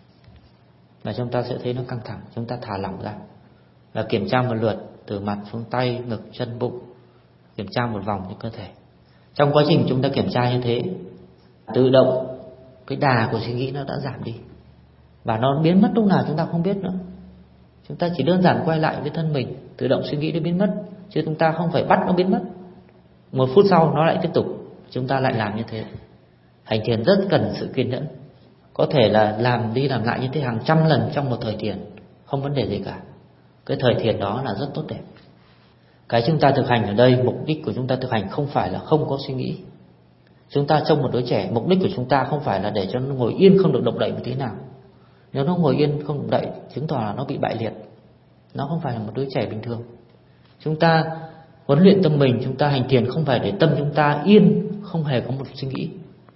và chúng ta sẽ thấy nó căng thẳng. Chúng ta thả lỏng ra và kiểm tra một lượt từ mặt xuống tay, ngực, chân, bụng, kiểm tra một vòng trên cơ thể. Trong quá trình chúng ta kiểm tra như thế, tự động cái đà của suy nghĩ nó đã giảm đi, và nó biến mất lúc nào chúng ta không biết nữa. Chúng ta chỉ đơn giản quay lại với thân mình, tự động suy nghĩ nó biến mất, chứ chúng ta không phải bắt nó biến mất. Một phút sau nó lại tiếp tục, chúng ta lại làm như thế. Hành thiền rất cần sự kiên nhẫn. Có thể là làm đi làm lại như thế hàng trăm lần trong một thời thiền, không vấn đề gì cả. Cái thời thiền đó là rất tốt đẹp. Cái chúng ta thực hành ở đây, mục đích của chúng ta thực hành không phải là không có suy nghĩ. Chúng ta trông một đứa trẻ, mục đích của chúng ta không phải là để cho nó ngồi yên không được động đậy một tí nào. Nếu nó ngồi yên không động đậy, chứng tỏ là nó bị bại liệt, nó không phải là một đứa trẻ bình thường. Chúng ta huấn luyện tâm mình, chúng ta hành thiền không phải để tâm chúng ta yên, không hề có một suy nghĩ.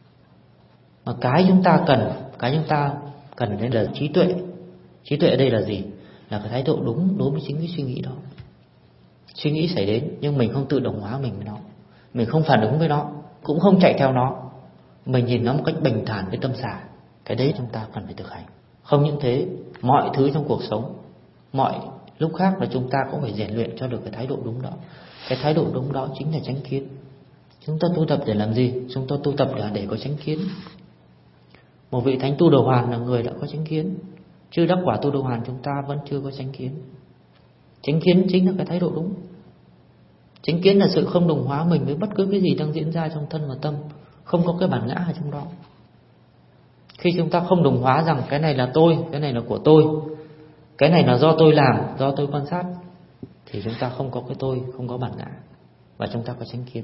Mà cái chúng ta cần đây là trí tuệ. Trí tuệ ở đây là gì? Là cái thái độ đúng đối với chính cái suy nghĩ đó. Suy nghĩ xảy đến nhưng mình không tự động hóa mình với nó, mình không phản ứng với nó, cũng không chạy theo nó, mình nhìn nó một cách bình thản với tâm xả. Cái đấy chúng ta cần phải thực hành. Không những thế, mọi thứ trong cuộc sống, mọi lúc khác là chúng ta cũng phải rèn luyện cho được cái thái độ đúng đó. Cái thái độ đúng đó chính là chánh kiến. Chúng ta tu tập để làm gì? Chúng ta tu tập là để có chánh kiến. Một vị thánh tu đồ hoàn là người đã có chánh kiến, chứ đắc quả tu đồ hoàn chúng ta vẫn chưa có chánh kiến. Chánh kiến chính là cái thái độ đúng. Chánh kiến là sự không đồng hóa mình với bất cứ cái gì đang diễn ra trong thân và tâm, không có cái bản ngã ở trong đó. Khi chúng ta không đồng hóa rằng cái này là tôi, cái này là của tôi, cái này là do tôi làm, do tôi quan sát, thì chúng ta không có cái tôi, không có bản ngã, và chúng ta có chánh kiến.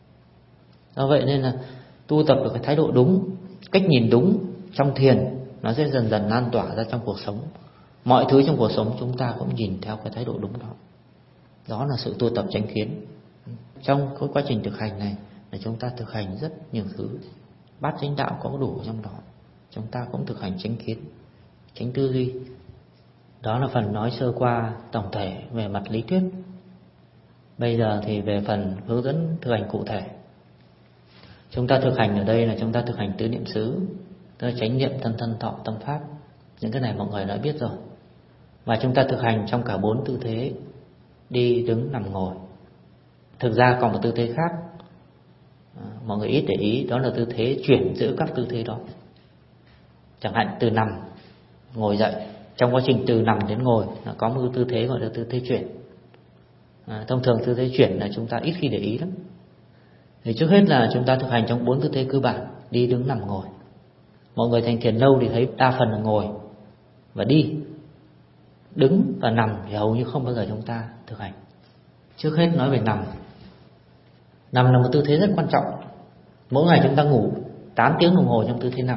Do vậy nên là tu tập được cái thái độ đúng, cách nhìn đúng trong thiền, nó sẽ dần dần lan tỏa ra trong cuộc sống. Mọi thứ trong cuộc sống chúng ta cũng nhìn theo cái thái độ đúng đó. Đó là sự tu tập chánh kiến. Trong cái quá trình thực hành này là chúng ta thực hành rất nhiều thứ. Bát chánh đạo có đủ trong đó. Chúng ta cũng thực hành chánh kiến, chánh tư duy. Đó là phần nói sơ qua tổng thể về mặt lý thuyết. Bây giờ thì về phần hướng dẫn thực hành cụ thể. Chúng ta thực hành ở đây là chúng ta thực hành tứ niệm xứ, tức là chánh niệm, thân thân thọ tâm pháp. Những cái này mọi người đã biết rồi. Và chúng ta thực hành trong cả 4 tư thế: đi, đứng, nằm, ngồi. Thực ra còn một tư thế khác, mọi người ít để ý, đó là tư thế chuyển giữa các tư thế đó. Chẳng hạn từ nằm, ngồi dậy, trong quá trình từ nằm đến ngồi là có một tư thế gọi là tư thế chuyển. Thông thường tư thế chuyển là chúng ta ít khi để ý lắm. Thì trước hết là chúng ta thực hành trong 4 tư thế cơ bản: đi, đứng, nằm, ngồi. Mọi người thành thiền lâu thì thấy đa phần là ngồi và đi. Đứng và nằm thì hầu như không bao giờ chúng ta thực hành. Trước hết nói về nằm. Nằm là một tư thế rất quan trọng. Mỗi ngày chúng ta ngủ 8 tiếng đồng hồ trong tư thế nằm.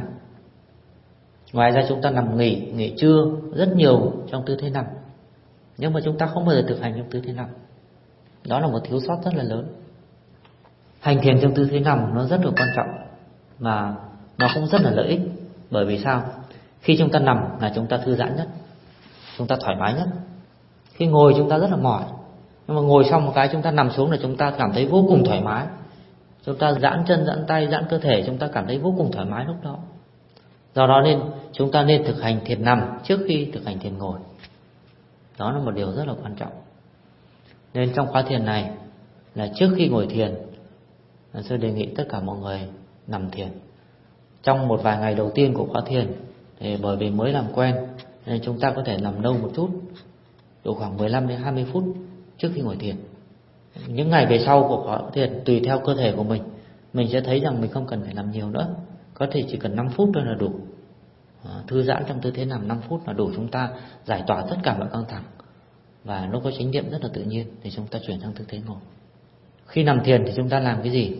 Ngoài ra chúng ta nằm nghỉ trưa rất nhiều trong tư thế nằm, nhưng mà chúng ta không bao giờ thực hành trong tư thế nằm. Đó là một thiếu sót rất là lớn. Hành thiền trong tư thế nằm nó rất là quan trọng, mà nó cũng rất là lợi ích. Bởi vì sao? Khi chúng ta nằm là chúng ta thư giãn nhất, chúng ta thoải mái nhất. Khi ngồi chúng ta rất là mỏi, Nhưng mà ngồi xong một cái chúng ta nằm xuống là chúng ta cảm thấy vô cùng thoải mái. Chúng ta giãn chân, giãn tay, giãn cơ thể, chúng ta cảm thấy vô cùng thoải mái lúc đó. Do đó nên chúng ta nên thực hành thiền nằm trước khi thực hành thiền ngồi. Đó là một điều rất là quan trọng. Nên trong khóa thiền này là trước khi ngồi thiền, sư đề nghị tất cả mọi người nằm thiền. Trong một vài ngày đầu tiên của khóa thiền thì bởi vì mới làm quen nên chúng ta có thể nằm lâu một chút, độ khoảng 15 đến 20 phút trước khi ngồi thiền. Những ngày về sau của khóa thiền tùy theo cơ thể của mình sẽ thấy rằng mình không cần phải làm nhiều nữa. Có thể chỉ cần 5 phút thôi là đủ. Thư giãn trong tư thế nằm 5 phút là đủ, chúng ta giải tỏa tất cả mọi căng thẳng và nó có chánh niệm rất là tự nhiên thì chúng ta chuyển sang tư thế ngồi. Khi nằm thiền thì chúng ta làm cái gì?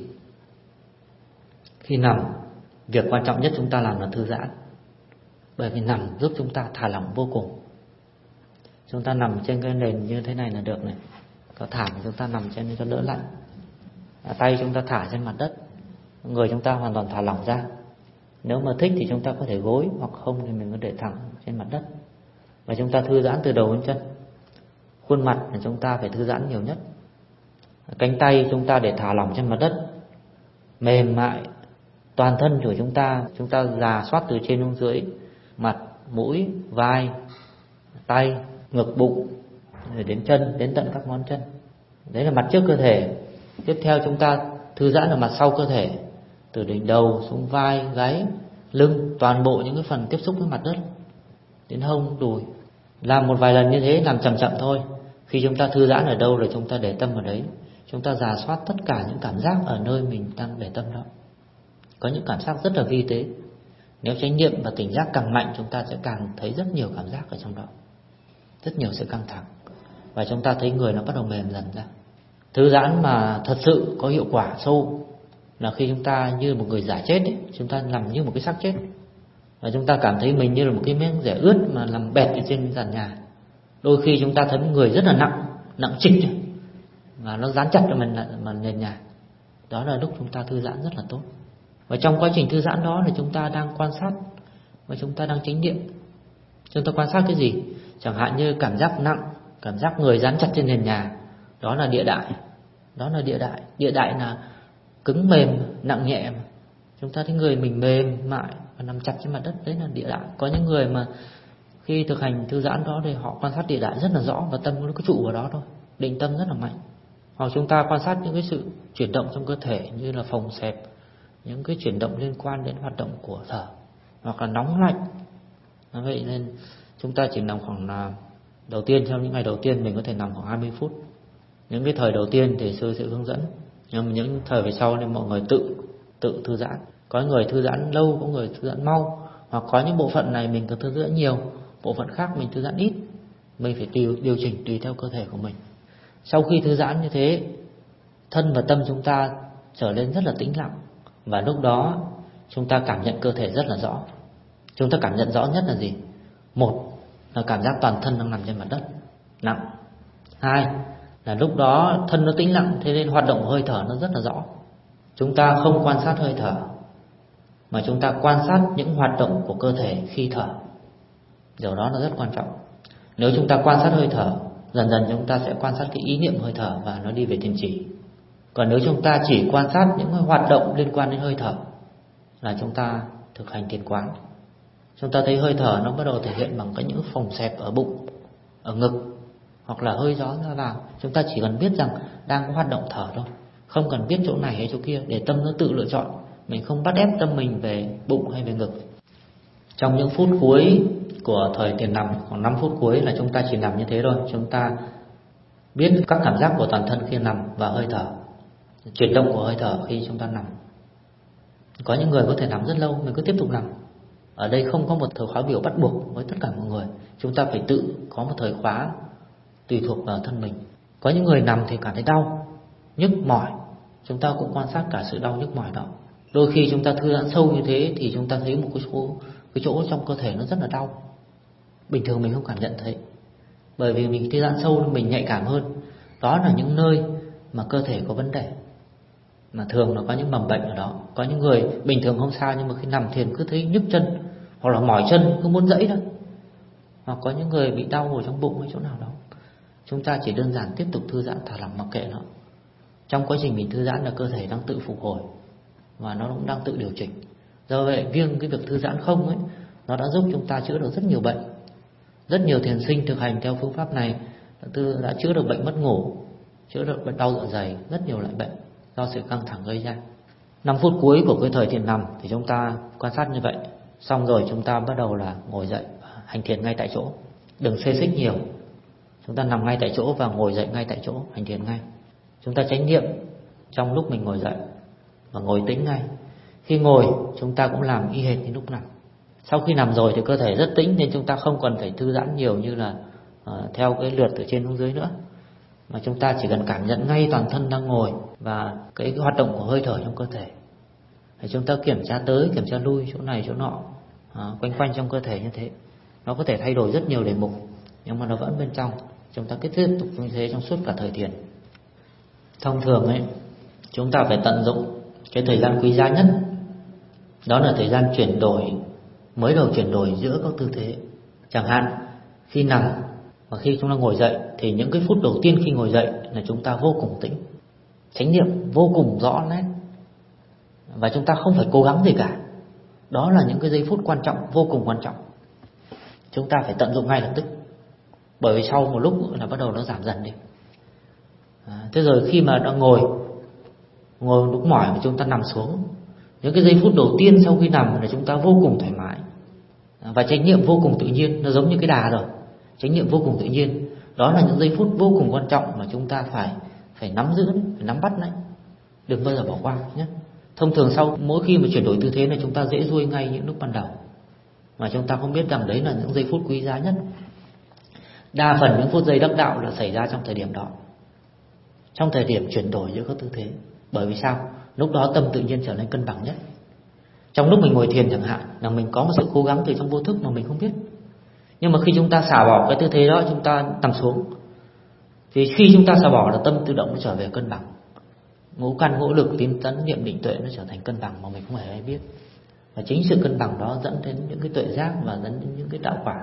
Khi nằm, việc quan trọng nhất chúng ta làm là thư giãn. Bởi vì nằm giúp chúng ta thả lỏng vô cùng. Chúng ta nằm trên cái nền như thế này là được này. Có thảm chúng ta nằm trên cho đỡ lạnh. Tay chúng ta thả trên mặt đất, người chúng ta hoàn toàn thả lỏng ra. Nếu mà thích thì chúng ta có thể gối, hoặc không thì mình có để thẳng trên mặt đất. Và chúng ta thư giãn từ đầu đến chân. Khuôn mặt là chúng ta phải thư giãn nhiều nhất. Cánh tay chúng ta để thả lỏng trên mặt đất, mềm mại. Toàn thân của chúng ta rà soát từ trên xuống dưới, mặt, mũi, vai, tay, ngực, bụng, rồi đến chân, đến tận các ngón chân. Đấy là mặt trước cơ thể. Tiếp theo chúng ta thư giãn ở mặt sau cơ thể, từ đỉnh đầu xuống vai, gáy, lưng, toàn bộ những cái phần tiếp xúc với mặt đất, đến hông, đùi. Làm một vài lần như thế, làm chậm chậm thôi. Khi chúng ta thư giãn ở đâu rồi chúng ta để tâm vào đấy. Chúng ta rà soát tất cả những cảm giác ở nơi mình đang để tâm đó. Có những cảm giác rất là vi tế. Nếu chánh niệm và tỉnh giác càng mạnh, chúng ta sẽ càng thấy rất nhiều cảm giác ở trong đó, rất nhiều sự căng thẳng. Và chúng ta thấy người nó bắt đầu mềm dần ra. Thư giãn mà thật sự có hiệu quả sâu là khi chúng ta như một người giả chết ấy, chúng ta nằm như một cái xác chết. Và chúng ta cảm thấy mình như là một cái miếng rẻ ướt mà nằm bẹt ở trên sàn nhà. Đôi khi chúng ta thấy người rất là nặng trịch và nó dán chặt vào mình mà nền nhà. Đó là lúc chúng ta thư giãn rất là tốt. Và trong quá trình thư giãn đó là chúng ta đang quan sát và chúng ta đang chánh niệm. Chúng ta quan sát cái gì? Chẳng hạn như cảm giác nặng, cảm giác người dán chặt trên nền nhà, đó là địa đại. Đó là địa đại. Địa đại là cứng mềm, nặng nhẹ. Chúng ta thấy người mình mềm mại và nằm chặt trên mặt đất, đấy là địa đại. Có những người mà khi thực hành thư giãn đó thì họ quan sát địa đại rất là rõ và tâm nó cứ trụ vào đó thôi, định tâm rất là mạnh. Hoặc chúng ta quan sát những cái sự chuyển động trong cơ thể như là phồng xẹp, những cái chuyển động liên quan đến hoạt động của thở, hoặc là nóng lạnh. Vậy nên chúng ta chỉ nằm khoảng đầu tiên, trong những ngày đầu tiên mình có thể nằm khoảng 20 phút. Những cái thời đầu tiên thì sư sẽ hướng dẫn, nhưng mà những thời về sau nên mọi người tự thư giãn. Có người thư giãn lâu, có người thư giãn mau, hoặc có những bộ phận này mình cần thư giãn nhiều, bộ phận khác mình thư giãn ít. Mình phải điều chỉnh tùy theo cơ thể của mình. Sau khi thư giãn như thế, thân và tâm chúng ta trở nên rất là tĩnh lặng. Và lúc đó chúng ta cảm nhận cơ thể rất là rõ. Chúng ta cảm nhận rõ nhất là gì? Một là cảm giác toàn thân đang nằm trên mặt đất, nặng. Hai là lúc đó thân nó tĩnh lặng, thế nên hoạt động của hơi thở nó rất là rõ. Chúng ta không quan sát hơi thở, mà chúng ta quan sát những hoạt động của cơ thể khi thở. Điều đó là rất quan trọng. Nếu chúng ta quan sát hơi thở, dần dần chúng ta sẽ quan sát cái ý niệm hơi thở và nó đi về thiền chỉ. Còn nếu chúng ta chỉ quan sát những hoạt động liên quan đến hơi thở là chúng ta thực hành thiền quán. Chúng ta thấy hơi thở nó bắt đầu thể hiện bằng những phồng xẹp ở bụng, ở ngực, hoặc là hơi gió ra vào. Chúng ta chỉ cần biết rằng đang có hoạt động thở thôi, không cần biết chỗ này hay chỗ kia, để tâm nó tự lựa chọn. Mình không bắt ép tâm mình về bụng hay về ngực. Trong những phút cuối của thời thiền nằm, khoảng 5 phút cuối là chúng ta chỉ nằm như thế thôi. Chúng ta biết các cảm giác của toàn thân khi nằm và hơi thở, chuyển động của hơi thở khi chúng ta nằm. Có những người có thể nằm rất lâu, mình cứ tiếp tục nằm. Ở đây không có một thời khóa biểu bắt buộc với tất cả mọi người. Chúng ta phải tự có một thời khóa tùy thuộc vào thân mình. Có những người nằm thì cảm thấy đau, nhức mỏi, chúng ta cũng quan sát cả sự đau nhức mỏi đó. Đôi khi chúng ta thư giãn sâu như thế thì chúng ta thấy một cái chỗ trong cơ thể nó rất là đau. Bình thường mình không cảm nhận thấy, bởi vì mình thư giãn sâu mình nhạy cảm hơn. Đó là những nơi mà cơ thể có vấn đề, mà thường nó có những mầm bệnh ở đó. Có những người bình thường không sao, nhưng mà khi nằm thiền cứ thấy nhức chân, hoặc là mỏi chân, cứ muốn dẫy thôi. Hoặc có những người bị đau ở trong bụng hay chỗ nào đó. chúng ta chỉ đơn giản tiếp tục thư giãn thả lỏng mặc kệ nó. Trong quá trình mình thư giãn là cơ thể đang tự phục hồi và nó cũng đang tự điều chỉnh. Do vậy riêng cái việc thư giãn không ấy, nó đã giúp chúng ta chữa được rất nhiều bệnh. Rất nhiều thiền sinh thực hành theo phương pháp này đã chữa được bệnh mất ngủ, chữa được bệnh đau dạ dày, rất nhiều loại bệnh do sự căng thẳng gây ra. 5 phút cuối của cái thời thiền nằm thì chúng ta quan sát như vậy. Xong rồi chúng ta bắt đầu là ngồi dậy hành thiền ngay tại chỗ. Đừng xê xích nhiều. Chúng ta nằm ngay tại chỗ và ngồi dậy ngay tại chỗ, hành thiền ngay. Chúng ta chánh niệm trong lúc mình ngồi dậy và ngồi tĩnh ngay. Khi ngồi chúng ta cũng làm y hệt như lúc nằm. Sau khi nằm rồi thì cơ thể rất tĩnh nên chúng ta không cần phải thư giãn nhiều như là theo cái lượt từ trên xuống dưới nữa, mà chúng ta chỉ cần cảm nhận ngay toàn thân đang ngồi và cái hoạt động của hơi thở trong cơ thể. Thì chúng ta kiểm tra tới, kiểm tra lui chỗ này chỗ nọ, quanh quanh trong cơ thể như thế. Nó có thể thay đổi rất nhiều đề mục, nhưng mà nó vẫn bên trong. Chúng ta cứ tiếp tục như thế trong suốt cả thời thiền. Thông thường ấy, chúng ta phải tận dụng cái thời gian quý giá nhất. Đó là thời gian chuyển đổi, mới đầu chuyển đổi giữa các tư thế. Chẳng hạn khi nằm và khi chúng ta ngồi dậy thì những cái phút đầu tiên khi ngồi dậy là chúng ta vô cùng tĩnh, chánh niệm vô cùng rõ nét, và chúng ta không phải cố gắng gì cả. Đó là những cái giây phút quan trọng, vô cùng quan trọng. Chúng ta phải tận dụng ngay lập tức, bởi vì sau một lúc là bắt đầu nó giảm dần đi. Thế rồi khi mà đang ngồi lúc mỏi mà chúng ta nằm xuống, những cái giây phút đầu tiên sau khi nằm là chúng ta vô cùng thoải mái và chánh niệm vô cùng tự nhiên. Nó giống như cái đà rồi, chánh niệm vô cùng tự nhiên. Đó là những giây phút vô cùng quan trọng mà chúng ta phải nắm giữ, phải nắm bắt đấy, đừng bao giờ bỏ qua nhé. Thông thường sau mỗi khi mà chuyển đổi tư thế này chúng ta dễ ruôi ngay những lúc ban đầu, mà chúng ta không biết rằng đấy là những giây phút quý giá nhất. Đa phần những phút giây đắc đạo là xảy ra trong thời điểm đó, trong thời điểm chuyển đổi giữa các tư thế. Bởi vì sao? Lúc đó tâm tự nhiên trở nên cân bằng nhất. Trong lúc mình ngồi thiền chẳng hạn là mình có một sự cố gắng từ trong vô thức mà mình không biết. Nhưng mà khi chúng ta xả bỏ cái tư thế đó, chúng ta nằm xuống, thì khi chúng ta xả bỏ là tâm tự động nó trở về cân bằng. Ngũ căn ngũ lực tín tấn niệm định tuệ nó trở thành cân bằng mà mình không hề hay biết. Và chính sự cân bằng đó dẫn đến những cái tuệ giác và dẫn đến những cái đạo quả.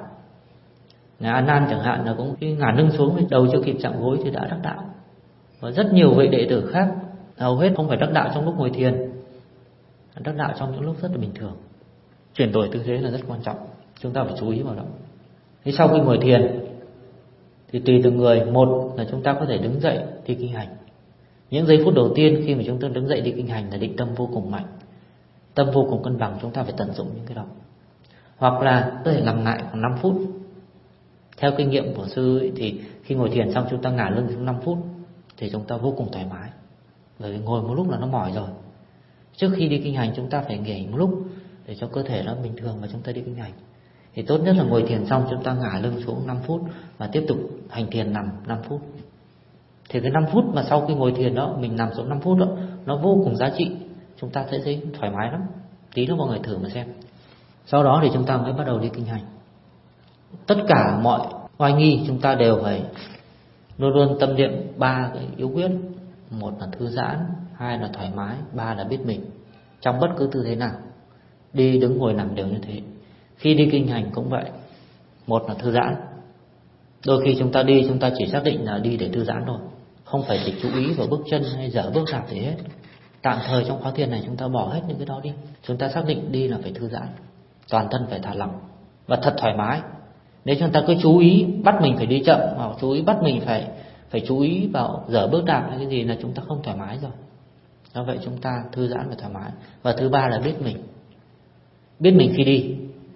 Ngài A Nan chẳng hạn là cũng khi ngả lưng xuống, đầu chưa kịp chạm gối thì đã đắc đạo. Và rất nhiều vị đệ tử khác hầu hết không phải đắc đạo trong lúc ngồi thiền, đắc đạo trong những lúc rất là bình thường. Chuyển đổi tư thế là rất quan trọng, chúng ta phải chú ý vào đó. Thế sau khi ngồi thiền thì tùy từng người, một là chúng ta có thể đứng dậy đi kinh hành. Những giây phút đầu tiên khi mà chúng ta đứng dậy đi kinh hành là định tâm vô cùng mạnh, tâm vô cùng cân bằng, chúng ta phải tận dụng những cái đó. Hoặc là có thể nằm lại khoảng 5 phút. Theo kinh nghiệm của sư ấy, thì khi ngồi thiền xong chúng ta ngả lưng xuống 5 phút thì chúng ta vô cùng thoải mái. Bởi vì ngồi một lúc là nó mỏi rồi. Trước khi đi kinh hành chúng ta phải nghỉ một lúc để cho cơ thể nó bình thường và chúng ta đi kinh hành. Thì tốt nhất là ngồi thiền xong chúng ta ngả lưng xuống 5 phút và tiếp tục hành thiền nằm 5 phút. Thì cái 5 phút mà sau khi ngồi thiền đó, mình nằm xuống 5 phút đó, nó vô cùng giá trị. Chúng ta sẽ thấy thoải mái lắm. Tí nữa mọi người thử mà xem. Sau đó thì chúng ta mới bắt đầu đi kinh hành. Tất cả mọi oai nghi chúng ta đều phải luôn luôn tâm niệm 3 cái yếu quyết. Một là thư giãn, 2 là thoải mái, 3 là biết mình. Trong bất cứ tư thế nào, đi đứng ngồi nằm đều như thế. Khi đi kinh hành cũng vậy. Một là thư giãn. Đôi khi chúng ta đi, chúng ta chỉ xác định là đi để thư giãn thôi, không phải chỉ chú ý vào bước chân hay dở bước đạp gì hết. Tạm thời trong khóa thiền này chúng ta bỏ hết những cái đó đi. Chúng ta xác định đi là phải thư giãn, toàn thân phải thả lỏng và thật thoải mái. Nếu chúng ta cứ chú ý bắt mình phải đi chậm, hoặc chú ý bắt mình phải chú ý vào dở bước đạp hay cái gì là chúng ta không thoải mái rồi. Do vậy chúng ta thư giãn và thoải mái. Và thứ ba là biết mình. Biết mình khi đi.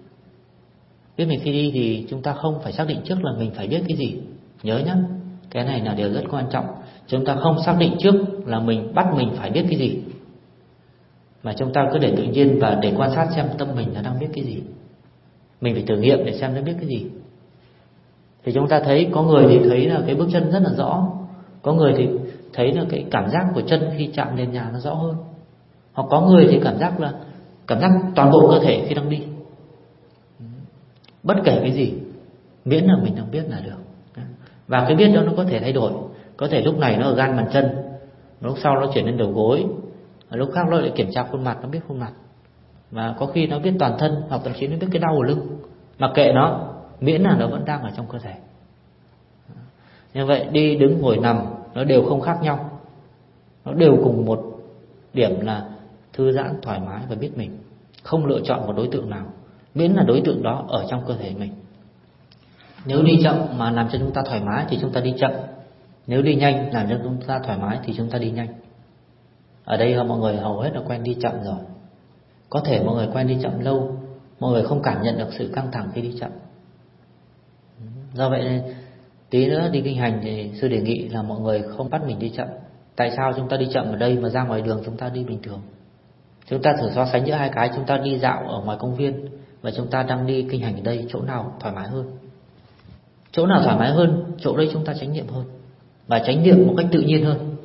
Biết mình khi đi thì chúng ta không phải xác định trước là mình phải biết cái gì. Nhớ nhé, cái này là điều rất quan trọng. Chúng ta không xác định trước là mình bắt mình phải biết cái gì, mà chúng ta cứ để tự nhiên và để quan sát xem tâm mình nó đang biết cái gì. Mình phải thử nghiệm để xem nó biết cái gì. Thì chúng ta thấy có người thì thấy là cái bước chân rất là rõ, có người thì thấy là cái cảm giác của chân khi chạm lên nhà nó rõ hơn, hoặc có người thì cảm giác toàn bộ cơ thể khi đang đi. Bất kể cái gì, miễn là mình đang biết là được. Và cái biết đó nó có thể thay đổi. Có thể lúc này nó ở gan bàn chân, lúc sau nó chuyển lên đầu gối, lúc khác nó lại kiểm tra khuôn mặt, nó biết khuôn mặt. Và có khi nó biết toàn thân, hoặc thậm chí nó biết cái đau ở lưng. Mặc kệ nó, miễn là nó vẫn đang ở trong cơ thể. Như vậy đi đứng ngồi nằm nó đều không khác nhau, nó đều cùng một điểm là thư giãn, thoải mái và biết mình. Không lựa chọn một đối tượng nào, miễn là đối tượng đó ở trong cơ thể mình. Nếu đi chậm mà làm cho chúng ta thoải mái thì chúng ta đi chậm. Nếu đi nhanh làm cho chúng ta thoải mái thì chúng ta đi nhanh. Ở đây mọi người hầu hết là quen đi chậm rồi. Có thể mọi người quen đi chậm lâu, mọi người không cảm nhận được sự căng thẳng khi đi chậm. Do vậy nên tí nữa đi kinh hành thì sư đề nghị là mọi người không bắt mình đi chậm. Tại sao chúng ta đi chậm ở đây mà ra ngoài đường chúng ta đi bình thường? Chúng ta thử so sánh giữa hai cái. Chúng ta đi dạo ở ngoài công viên và chúng ta đang đi kinh hành ở đây, chỗ nào thoải mái hơn? Chỗ nào thoải mái hơn, chỗ đây chúng ta chánh niệm hơn, và chánh niệm một cách tự nhiên hơn,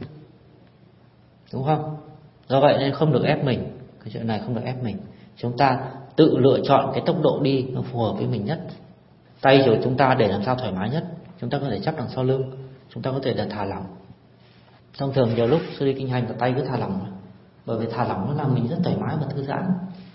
đúng không? Do vậy nên không được ép mình. Cái chuyện này không được ép mình. Chúng ta tự lựa chọn cái tốc độ đi nó phù hợp với mình nhất. Tay của chúng ta để làm sao thoải mái nhất. Chúng ta có thể chắp đằng sau lưng, chúng ta có thể là thả lỏng. Thông thường nhiều lúc sư đi kinh hành là tay cứ thả lỏng, bởi vì thả lỏng nó làm mình rất thoải mái và thư giãn.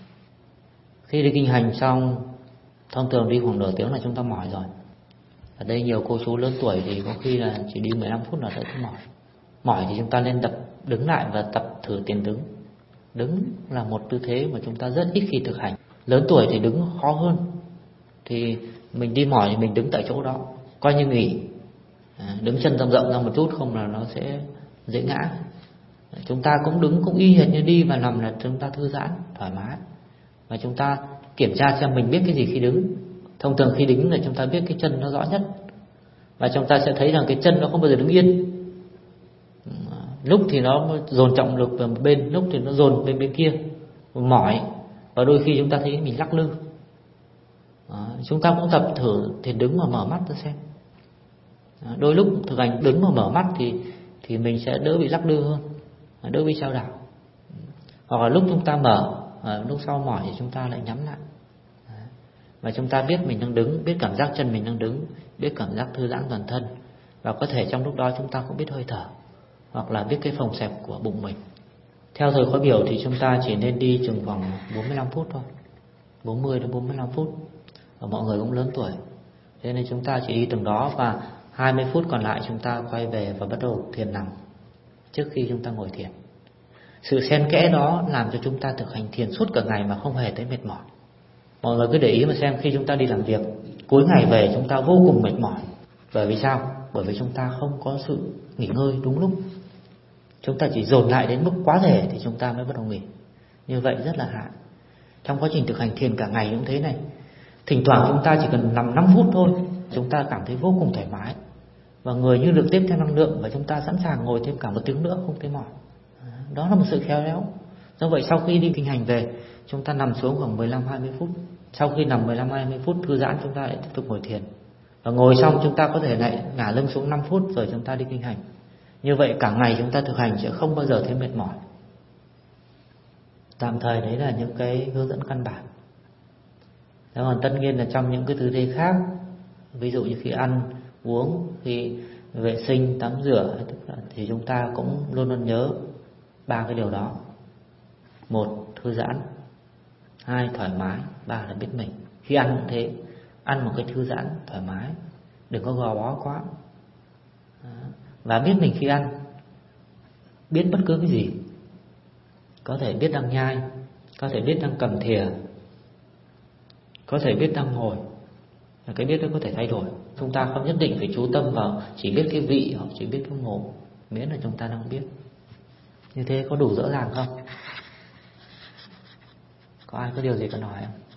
Khi đi kinh hành xong, thông thường đi khoảng nửa tiếng là chúng ta mỏi rồi. Ở đây nhiều cô chú lớn tuổi thì có khi là chỉ đi 15 phút là đã thấy mỏi. Mỏi thì chúng ta nên tập đứng lại và tập thử tiền đứng. Đứng là một tư thế mà chúng ta rất ít khi thực hành. Lớn tuổi thì đứng khó hơn. Thì mình đi mỏi thì mình đứng tại chỗ đó, coi như nghỉ. Đứng chân rộng rộng ra một chút, không là nó sẽ dễ ngã. Chúng ta cũng đứng cũng y hệt như đi và nằm là chúng ta thư giãn, thoải mái. Và chúng ta kiểm tra xem mình biết cái gì khi đứng. Thông thường khi đứng là chúng ta biết cái chân nó rõ nhất. Và chúng ta sẽ thấy rằng cái chân nó không bao giờ đứng yên. Lúc thì nó dồn trọng lực vào một bên, lúc thì nó dồn bên kia, mỏi. Và đôi khi chúng ta thấy mình lắc lư. Chúng ta cũng tập thử thiền đứng mà mở mắt ra xem. Đôi lúc thực hành đứng mà mở mắt thì mình sẽ đỡ bị lắc lư hơn, đỡ bị chao đảo. Hoặc là lúc chúng ta mở, lúc sau mỏi thì chúng ta lại nhắm lại. Và chúng ta biết mình đang đứng, biết cảm giác chân mình đang đứng, biết cảm giác thư giãn toàn thân. Và có thể trong lúc đó chúng ta cũng biết hơi thở, hoặc là biết cái phồng xẹp của bụng mình. Theo thời khóa biểu thì chúng ta chỉ nên đi chừng khoảng 45 phút thôi, 40 đến 45 phút. Và mọi người cũng lớn tuổi, thế nên chúng ta chỉ đi từng đó. Và 20 phút còn lại chúng ta quay về và bắt đầu thiền nằm trước khi chúng ta ngồi thiền. Sự xen kẽ đó làm cho chúng ta thực hành thiền suốt cả ngày mà không hề thấy mệt mỏi. Mọi người cứ để ý mà xem, khi chúng ta đi làm việc cuối ngày về chúng ta vô cùng mệt mỏi. Bởi vì sao? Bởi vì chúng ta không có sự nghỉ ngơi đúng lúc. Chúng ta chỉ dồn lại đến mức quá thể thì chúng ta mới bắt đầu nghỉ. Như vậy rất là hại. Trong quá trình thực hành thiền cả ngày cũng thế này. Thỉnh thoảng chúng ta chỉ cần nằm 5 phút thôi, chúng ta cảm thấy vô cùng thoải mái và người như được tiếp thêm năng lượng, và chúng ta sẵn sàng ngồi thêm cả 1 tiếng nữa không thấy mỏi. Đó là một sự khéo léo. Do vậy sau khi đi kinh hành về, chúng ta nằm xuống khoảng 15-20 phút. Sau khi nằm 15-20 phút thư giãn, chúng ta lại tiếp tục ngồi thiền. Và ngồi xong chúng ta có thể lại ngả lưng xuống 5 phút rồi chúng ta đi kinh hành. Như vậy cả ngày chúng ta thực hành sẽ không bao giờ thấy mệt mỏi. Tạm thời đấy là những cái hướng dẫn căn bản. Thế còn tất nhiên là trong những cái tư thế khác, ví dụ như khi ăn, uống, khi vệ sinh, tắm rửa, thì chúng ta cũng luôn luôn nhớ 3 cái điều đó. 1. Thư giãn. 2. Thoải mái. 3. Là biết mình. Khi ăn cũng thế, ăn một cái thư giãn, thoải mái, đừng có gò bó quá. Và biết mình khi ăn. Biết bất cứ cái gì. Có thể biết đang nhai, có thể biết đang cầm thìa, có thể biết đang ngồi. Cái biết đó có thể thay đổi. Chúng ta không nhất định phải chú tâm vào chỉ biết cái vị hoặc chỉ biết cái mồm, miễn là chúng ta đang biết. Như thế có đủ rõ ràng không? Có ai có điều gì cần hỏi không?